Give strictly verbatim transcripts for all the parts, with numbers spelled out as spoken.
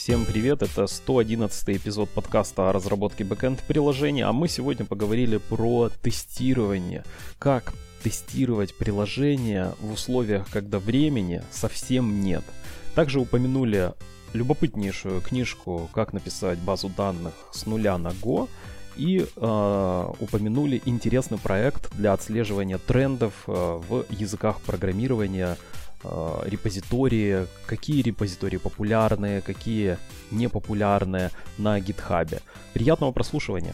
Всем привет, это сто одиннадцатый эпизод подкаста о разработке бэкэнд-приложений, а мы сегодня поговорили про тестирование. Как тестировать приложение в условиях, когда времени совсем нет. Также упомянули любопытнейшую книжку «Как написать базу данных с нуля на Go» и э, упомянули интересный проект для отслеживания трендов э, в языках программирования, репозитории, какие репозитории популярные, какие непопулярные на GitHub. Приятного прослушивания!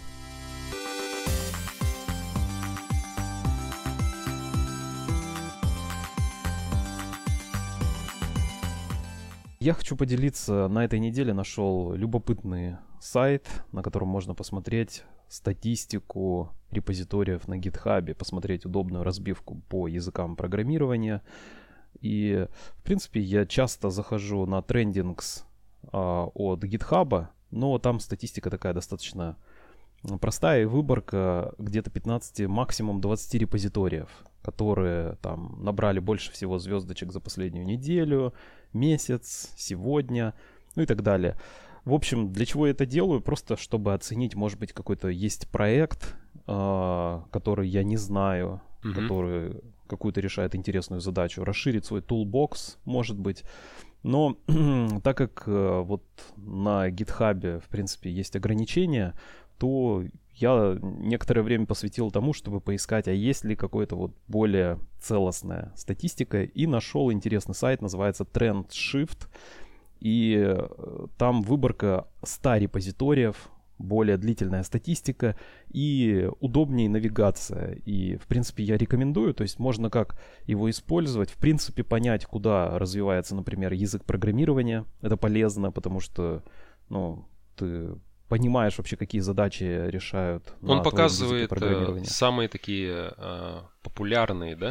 Я хочу поделиться, на этой неделе нашел любопытный сайт, на котором можно посмотреть статистику репозиториев на GitHub, посмотреть удобную разбивку по языкам программирования. И, в принципе, я часто захожу на Trendings а, от GitHub, но там статистика такая достаточно простая, и выборка где-то пятнадцать, максимум двадцать репозиториев, которые там набрали больше всего звездочек за последнюю неделю, месяц, сегодня, ну и так далее. В общем, для чего я это делаю? Просто чтобы оценить, может быть, какой-то есть проект, а, который я не знаю, mm-hmm. который какую-то решает интересную задачу, расширить свой toolbox, может быть. Но так как э, вот на GitHub, в принципе, есть ограничения, то я некоторое время посвятил тому, чтобы поискать, а есть ли какая-то вот более целостная статистика, и нашел интересный сайт, называется TrendShift, и там выборка ста репозиториев, более длительная статистика и удобнее навигация. И, в принципе, я рекомендую, то есть можно как его использовать, в принципе, понять, куда развивается, например, язык программирования. Это полезно, потому что, ну, ты понимаешь вообще, какие задачи решают на Он показывает программирования. самые такие э, популярные, да?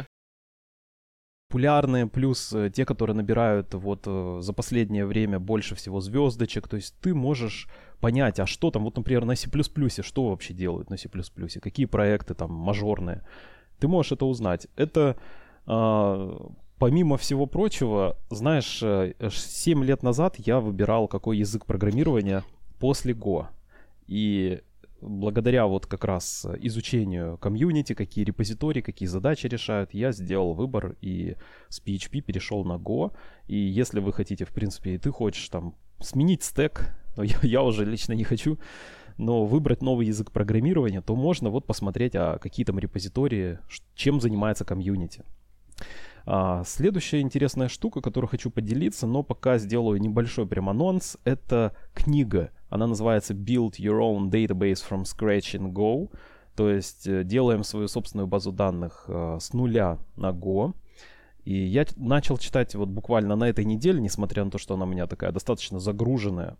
Популярные, плюс те, которые набирают вот за последнее время больше всего звездочек. То есть ты можешь понять, а что там, вот, например, на C++, что вообще делают на C++, какие проекты там мажорные. Ты можешь это узнать. Это, э, помимо всего прочего, знаешь, семь лет назад я выбирал, какой язык программирования после Go. И благодаря вот как раз изучению комьюнити, какие репозитории, какие задачи решают, я сделал выбор и с пи эйч пи перешел на Go. И если вы хотите, в принципе, и ты хочешь там сменить стэк, но я, я уже лично не хочу, но выбрать новый язык программирования, то можно вот посмотреть, а какие там репозитории, чем занимается комьюнити. А, следующая интересная штука, которую хочу поделиться, но пока сделаю небольшой прям анонс, это книга. Она называется Build Your Own Database from Scratch in Go. То есть делаем свою собственную базу данных э, с нуля на Go. И я начал читать вот буквально на этой неделе, несмотря на то, что она у меня такая достаточно загруженная.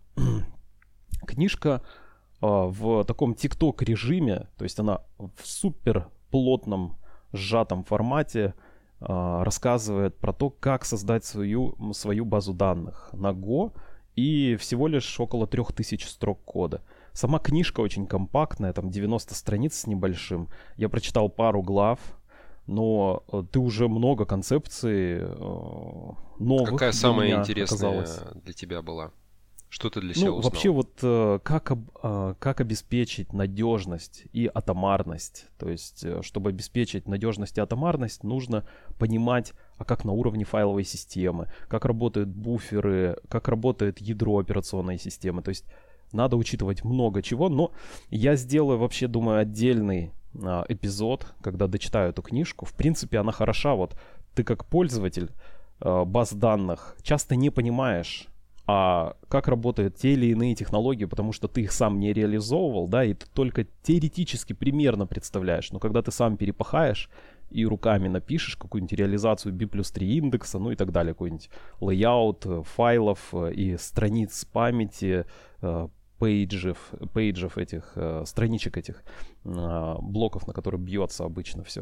Книжка э, в таком TikTok режиме, то есть она в супер плотном сжатом формате э, рассказывает про то, как создать свою, свою базу данных на Go. И всего лишь около трех тысяч строк кода. Сама книжка очень компактная, там девяносто страниц с небольшим. Я прочитал пару глав, но ты уже много концепций э, новых. Какая самая интересная оказалось. Для тебя была? Что ты для себя ну, узнал? Вообще вот э, как, э, как обеспечить надежность и атомарность. То есть, э, чтобы обеспечить надежность и атомарность, нужно понимать, а как на уровне файловой системы, как работают буферы, как работает ядро операционной системы. То есть надо учитывать много чего, но я сделаю вообще, думаю, отдельный э, эпизод, когда дочитаю эту книжку. В принципе, она хороша. Вот ты как пользователь э, баз данных часто не понимаешь, а как работают те или иные технологии, потому что ты их сам не реализовывал, да, и ты только теоретически примерно представляешь. Но когда ты сам перепахаешь и руками напишешь какую-нибудь реализацию би плюс три индекса, ну и так далее, какой-нибудь лейаут файлов и страниц памяти, пейджев, пейджев этих, страничек этих, блоков, на которые бьется обычно все.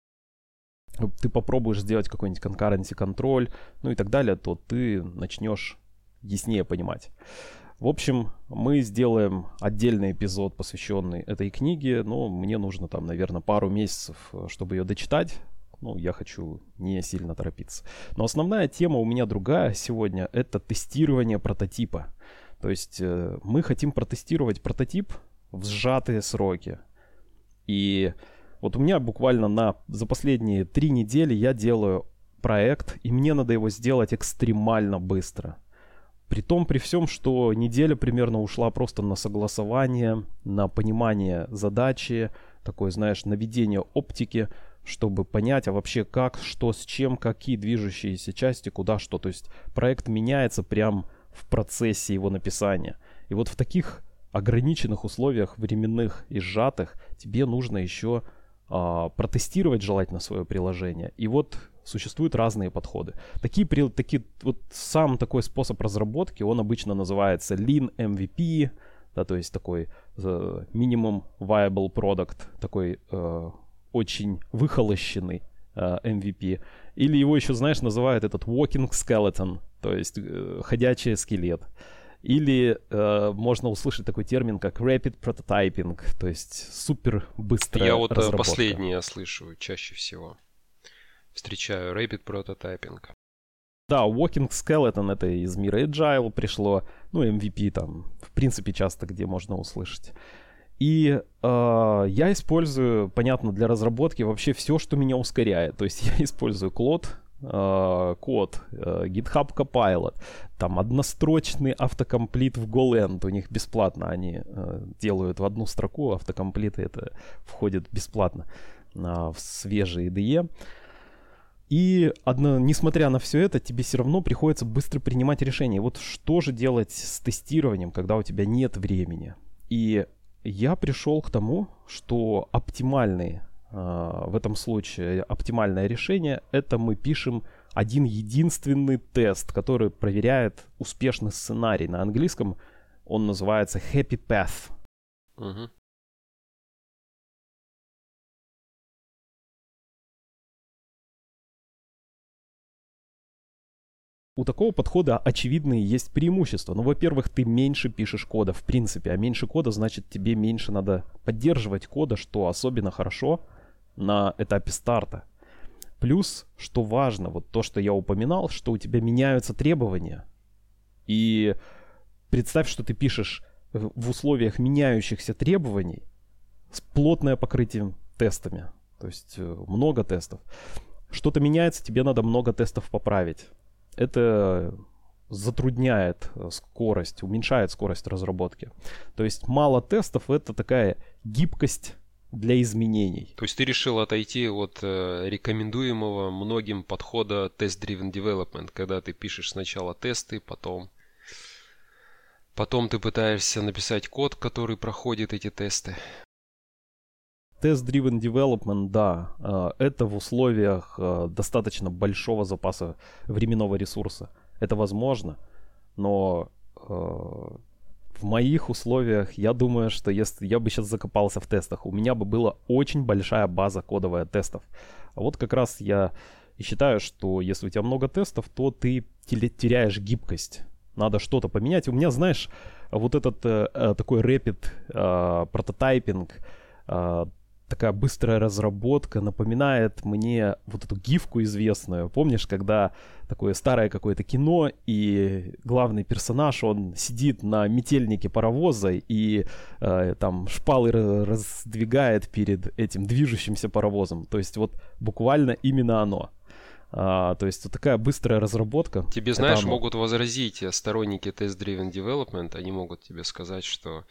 Ты попробуешь сделать какой-нибудь concurrency контроль, ну и так далее, то ты начнешь яснее понимать. В общем, мы сделаем отдельный эпизод, посвященный этой книге, но мне нужно там, наверное, пару месяцев, чтобы ее дочитать. Ну, я хочу не сильно торопиться. Но основная тема у меня другая сегодня — это тестирование прототипа. То есть э, мы хотим протестировать прототип в сжатые сроки. И вот у меня буквально на, за последние три недели я делаю проект, и мне надо его сделать экстремально быстро. При том, при всем, что неделя примерно ушла просто на согласование, на понимание задачи, такое, знаешь, наведение оптики, чтобы понять, а вообще как, что с чем, какие движущиеся части, куда что. То есть проект меняется прям в процессе его написания. И вот в таких ограниченных условиях временных и сжатых тебе нужно еще а, протестировать желательно свое приложение. И вот существуют разные подходы. Такие, такие, вот сам такой способ разработки, он обычно называется Lean эм ви пи, да, то есть такой uh, Minimum Viable Product, такой uh, очень выхолощенный uh, эм ви пи. Или его еще, знаешь, называют этот Walking Skeleton, то есть uh, ходячий скелет. Или uh, можно услышать такой термин, как Rapid Prototyping, то есть супер быстрая Я вот разработка. последнее слышу чаще всего. Встречаю Rapid Prototyping. Да, Walking Skeleton — это из мира Agile пришло, ну, эм ви пи там, в принципе, часто где можно услышать. И э, я использую, понятно, для разработки вообще все, что меня ускоряет. То есть я использую Claude, э, код, э, GitHub Copilot, там однострочный автокомплит в Golang, у них бесплатно, они э, делают в одну строку, автокомплиты это входит бесплатно э, в свежие ай ди и. И, одно, несмотря на все это, тебе все равно приходится быстро принимать решения. Вот что же делать с тестированием, когда у тебя нет времени? И я пришел к тому, что оптимальный, э, в этом случае оптимальное решение — это мы пишем один единственный тест, который проверяет успешный сценарий. На английском он называется Happy Path. Угу. У такого подхода очевидные есть преимущества. Ну, во-первых, ты меньше пишешь кода в принципе, а меньше кода значит тебе меньше надо поддерживать кода, что особенно хорошо на этапе старта. Плюс, что важно, вот то, что я упоминал, что у тебя меняются требования. И представь, что ты пишешь в условиях меняющихся требований с плотное покрытием тестами. То есть много тестов. Что-то меняется, тебе надо много тестов поправить. Это затрудняет скорость, уменьшает скорость разработки. То есть мало тестов — это такая гибкость для изменений. То есть ты решил отойти от э, рекомендуемого многим подхода Test-Driven Development, когда ты пишешь сначала тесты, потом, потом ты пытаешься написать код, который проходит эти тесты. Test-Driven Development, да, это в условиях достаточно большого запаса временного ресурса. Это возможно, но в моих условиях я думаю, что если я бы сейчас закопался в тестах, у меня бы была очень большая база кодовая тестов. А вот как раз я и считаю, что если у тебя много тестов, то ты теряешь гибкость. Надо что-то поменять. У меня, знаешь, вот этот такой rapid прототайпинг, такая быстрая разработка напоминает мне вот эту гифку известную. Помнишь, когда такое старое какое-то кино, и главный персонаж, он сидит на метельнике паровоза и э, там шпалы раздвигает перед этим движущимся паровозом. То есть вот буквально именно оно. А, то есть вот такая быстрая разработка. Тебе, знаешь, могут возразить сторонники Test-Driven Development, они могут тебе сказать, что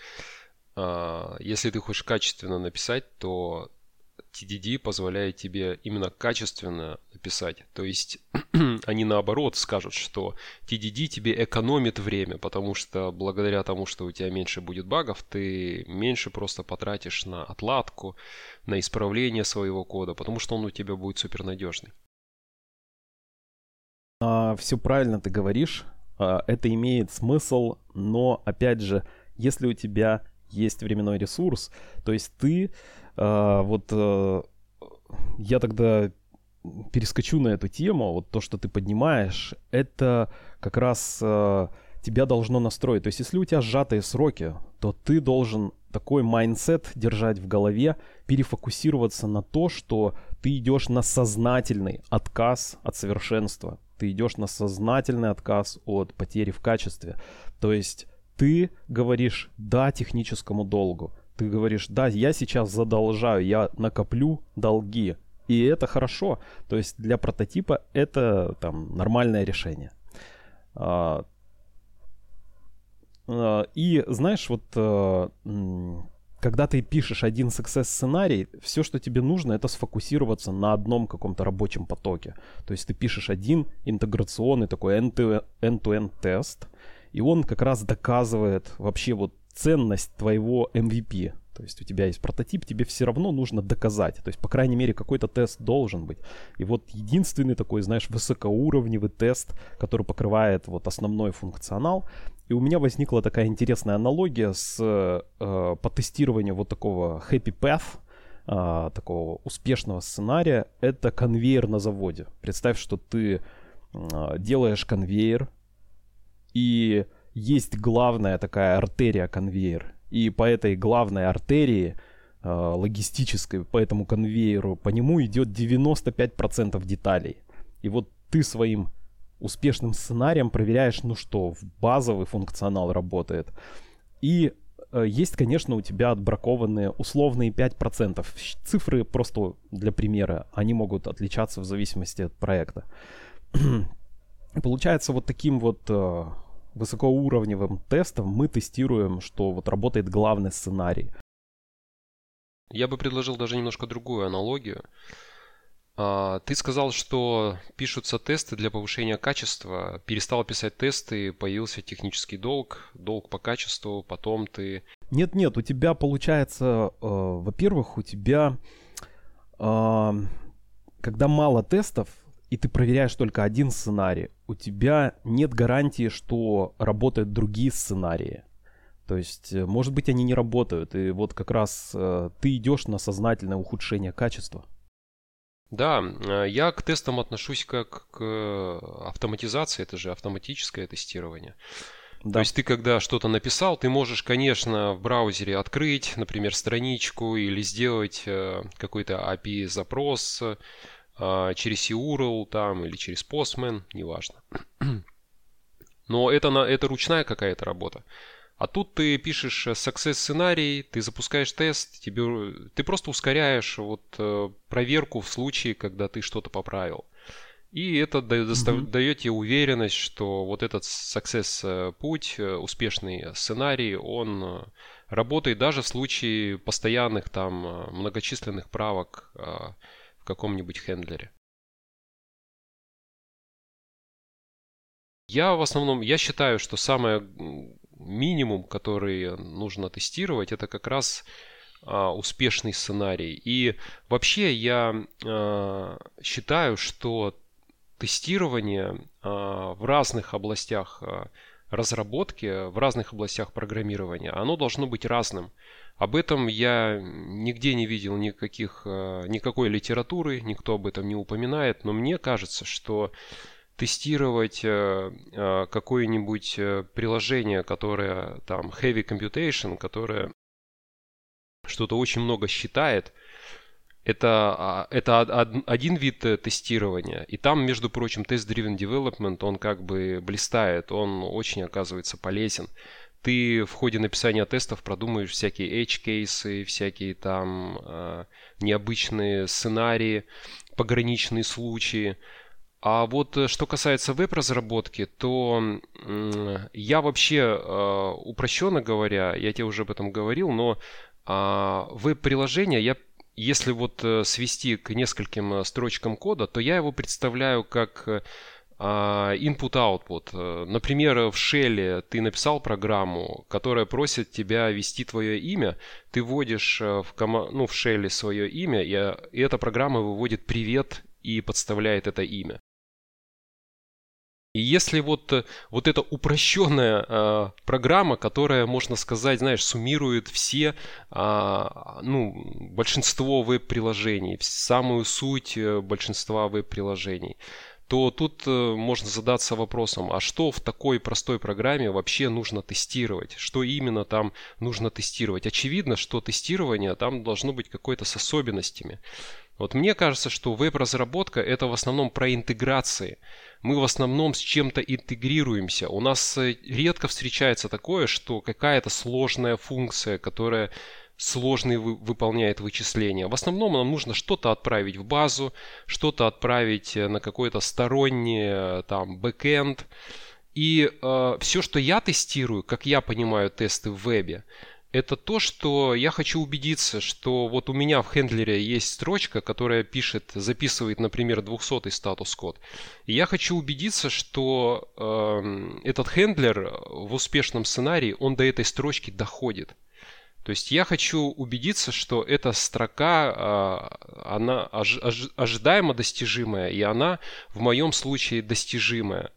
если ты хочешь качественно написать, то ти ди ди позволяет тебе именно качественно написать. То есть они наоборот скажут, что ти ди ди тебе экономит время, потому что благодаря тому, что у тебя меньше будет багов, ты меньше просто потратишь на отладку, на исправление своего кода, потому что он у тебя будет супернадежный. А, все правильно ты говоришь. А, это имеет смысл, но опять же, если у тебя есть временной ресурс, то есть ты, э, вот э, я тогда перескочу на эту тему, вот то, что ты поднимаешь, это как раз э, тебя должно настроить. То есть если у тебя сжатые сроки, то ты должен такой майндсет держать в голове, перефокусироваться на то, что ты идешь на сознательный отказ от совершенства, ты идешь на сознательный отказ от потери в качестве. То есть ты говоришь «да» техническому долгу. Ты говоришь «да, я сейчас задолжаю, я накоплю долги». И это хорошо. То есть для прототипа это там нормальное решение. А, а, и знаешь, вот а, когда ты пишешь один success сценарий, все, что тебе нужно, это сфокусироваться на одном каком-то рабочем потоке. То есть ты пишешь один интеграционный такой end-to-end тест, и он как раз доказывает вообще вот ценность твоего эм ви пи. То есть у тебя есть прототип, тебе все равно нужно доказать. То есть, по крайней мере, какой-то тест должен быть. И вот единственный такой, знаешь, высокоуровневый тест, который покрывает вот основной функционал. И у меня возникла такая интересная аналогия с э, по тестированию вот такого happy path, э, такого успешного сценария. Это конвейер на заводе. Представь, что ты э, делаешь конвейер, и есть главная такая артерия конвейер. И по этой главной артерии э, логистической, по этому конвейеру, по нему идет девяносто пять процентов деталей. И вот ты своим успешным сценарием проверяешь, ну что, базовый функционал работает. И э, есть, конечно, у тебя отбракованные условные пять процентов. Цифры просто для примера, они могут отличаться в зависимости от проекта. Получается, вот таким вот... Э, высокоуровневым тестом мы тестируем, что вот работает главный сценарий. Я бы предложил даже немножко другую аналогию. Ты сказал, что пишутся тесты для повышения качества, перестал писать тесты, появился технический долг, долг по качеству, потом ты... Нет-нет, у тебя получается, э, во-первых, у тебя, э, когда мало тестов, и ты проверяешь только один сценарий, у тебя нет гарантии, что работают другие сценарии. То есть, может быть, они не работают, и вот как раз э, ты идешь на сознательное ухудшение качества. Да, я к тестам отношусь как к автоматизации, это же автоматическое тестирование. Да. То есть ты когда что-то написал, ты можешь, конечно, в браузере открыть, например, страничку или сделать какой-то эй пи ай-запрос, через ю ар эл там или через Postman, неважно. Но это, на, это ручная какая-то работа. А тут ты пишешь success сценарий, ты запускаешь тест, тебе, ты просто ускоряешь вот, проверку в случае, когда ты что-то поправил. И это дает, mm-hmm. дает тебе уверенность, что вот этот success путь, успешный сценарий, он работает даже в случае постоянных там многочисленных правок в каком-нибудь хендлере. Я в основном, я считаю, что самое минимум, который нужно тестировать, это как раз а, успешный сценарий. И вообще я а, считаю, что тестирование а, в разных областях а, разработки, в разных областях программирования, оно должно быть разным. Об этом я нигде не видел никаких, никакой литературы, никто об этом не упоминает, но мне кажется, что тестировать какое-нибудь приложение, которое там heavy computation, которое что-то очень много считает, это, это один вид тестирования. И там, между прочим, test-driven development, он как бы блистает, он очень оказывается полезен. Ты в ходе написания тестов продумаешь всякие edge-кейсы, всякие там э, необычные сценарии, пограничные случаи. А вот что касается веб-разработки, то э, я вообще, э, упрощенно говоря, я тебе уже об этом говорил, но э, веб-приложение, я, если вот свести к нескольким строчкам кода, то я его представляю как... input-output. Например, в Shell ты написал программу, которая просит тебя ввести твое имя. Ты вводишь в, кома- ну, в Shell свое имя, и, и эта программа выводит «привет» и подставляет это имя. И если вот, вот эта упрощенная э, программа, которая, можно сказать, знаешь, суммирует все, э, ну, большинство веб-приложений, самую суть большинства веб-приложений, то тут э, можно задаться вопросом, а что в такой простой программе вообще нужно тестировать? Что именно там нужно тестировать? Очевидно, что тестирование там должно быть какое-то с особенностями. Вот мне кажется, что веб-разработка это в основном про интеграции. Мы в основном с чем-то интегрируемся. У нас редко встречается такое, что какая-то сложная функция, которая сложные вы, выполняет вычисления. В основном нам нужно что-то отправить в базу, что-то отправить на какой-то сторонний там бэкэнд. И э, все, что я тестирую, как я понимаю тесты в вебе, это то, что я хочу убедиться, что вот у меня в хендлере есть строчка, которая пишет, записывает, например, двухсотый статус-код. И я хочу убедиться, что э, этот хендлер в успешном сценарии, он до этой строчки доходит. То есть я хочу убедиться, что эта строка, э, она ож- ож- ожидаемо достижимая, и она в моем случае достижимая.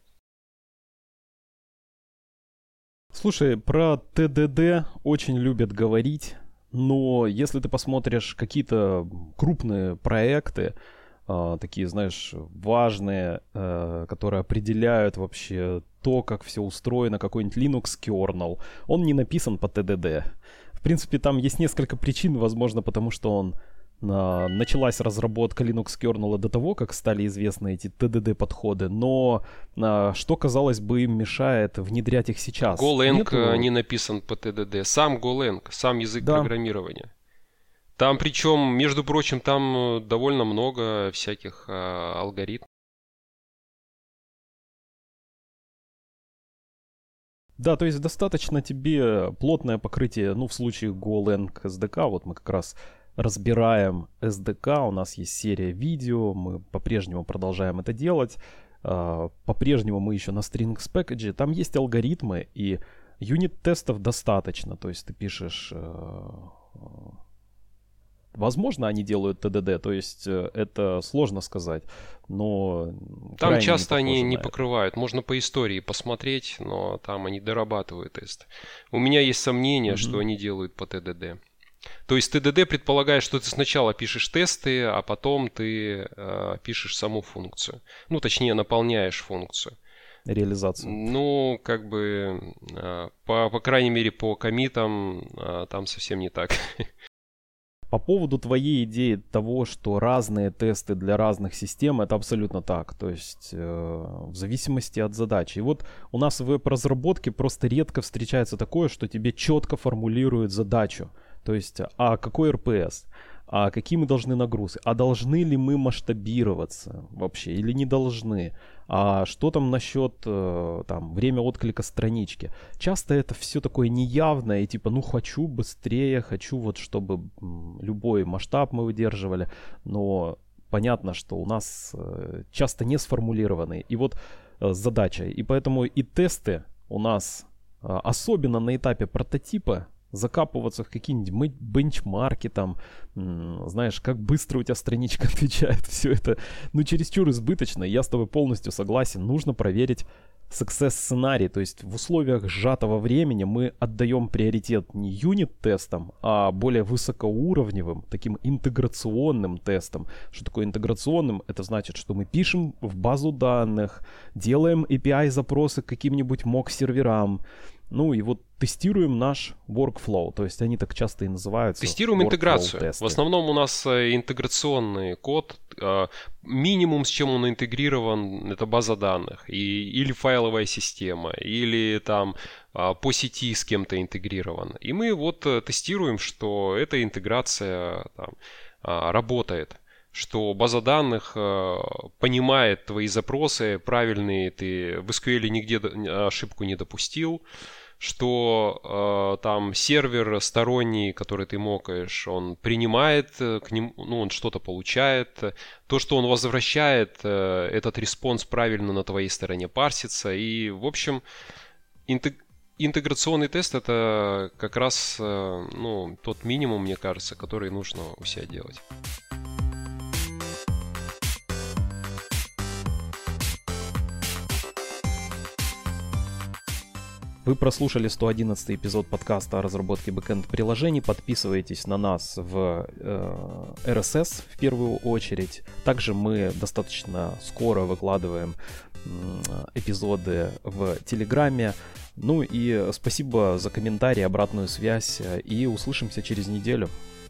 Слушай, про тэ дэ дэ очень любят говорить, но если ты посмотришь какие-то крупные проекты, э, такие, знаешь, важные, э, которые определяют вообще то, как все устроено, какой-нибудь Linux kernel, он не написан по тэ дэ дэ. В принципе, там есть несколько причин, возможно, потому что он Uh, началась разработка Linux kernel до того, как стали известны эти тэ дэ дэ-подходы, но uh, что, казалось бы, им мешает внедрять их сейчас? Golang Нету... не написан по тэ дэ дэ, сам Golang, сам язык да. программирования. Там, причем, между прочим, там довольно много всяких uh, алгоритмов. Да, то есть достаточно тебе плотное покрытие, ну, в случае Golang эс ди кей, вот мы как раз разбираем эс ди кей, у нас есть серия видео, мы по-прежнему продолжаем это делать, по-прежнему мы еще на Strings Package, там есть алгоритмы, и юнит-тестов достаточно, то есть ты пишешь... Возможно, они делают тэ дэ дэ, то есть это сложно сказать, но... Там часто они не покрывают, можно по истории посмотреть, но там они дорабатывают тест. У меня есть сомнение, mm-hmm. что они делают по тэ дэ дэ. То есть тэ дэ дэ предполагает, что ты сначала пишешь тесты, а потом ты э, пишешь саму функцию. Ну, точнее, наполняешь функцию. Реализацию. Ну, как бы, э, по, по крайней мере, по коммитам э, там совсем не так. По поводу твоей идеи того, что разные тесты для разных систем, это абсолютно так. То есть э, в зависимости от задачи. И вот у нас в веб-разработке просто редко встречается такое, что тебе четко формулируют задачу. То есть, а какой эр пи эс? А какие мы должны нагрузки? А должны ли мы масштабироваться вообще или не должны? А что там насчет э, там, время отклика странички? Часто это все такое неявное и типа, ну хочу быстрее, хочу вот чтобы м, любой масштаб мы выдерживали, но понятно, что у нас э, часто не сформулированы. И вот э, задача. И поэтому и тесты у нас, э, особенно на этапе прототипа, закапываться в какие-нибудь бенчмарки, там, знаешь, как быстро у тебя страничка отвечает, все это, ну, чересчур избыточно, я с тобой полностью согласен, нужно проверить success-сценарий, то есть в условиях сжатого времени мы отдаем приоритет не юнит-тестам, а более высокоуровневым, таким интеграционным тестам. Что такое интеграционным? Это значит, что мы пишем в базу данных, делаем эй пи ай-запросы к каким-нибудь мок-серверам, ну и вот тестируем наш workflow, то есть они так часто и называются. Тестируем интеграцию. В основном у нас интеграционный код. Минимум, с чем он интегрирован, это база данных. И, или файловая система, или там по сети с кем-то интегрирован. И мы вот тестируем, что эта интеграция там, работает. Что база данных э, понимает твои запросы, правильные, ты в эс кью эль нигде ошибку не допустил, что э, там сервер сторонний, который ты мокаешь, он принимает, к нему, ну, он что-то получает, то, что он возвращает, э, этот респонс правильно на твоей стороне парсится, и, в общем, интег... интеграционный тест это как раз э, ну, тот минимум, мне кажется, который нужно у себя делать. Вы прослушали сто одиннадцатый эпизод подкаста о разработке бэкэнд-приложений. Подписывайтесь на нас в э, эр эс эс в первую очередь. Также мы достаточно скоро выкладываем э, эпизоды в Телеграме. Ну и спасибо за комментарии, обратную связь. И услышимся через неделю.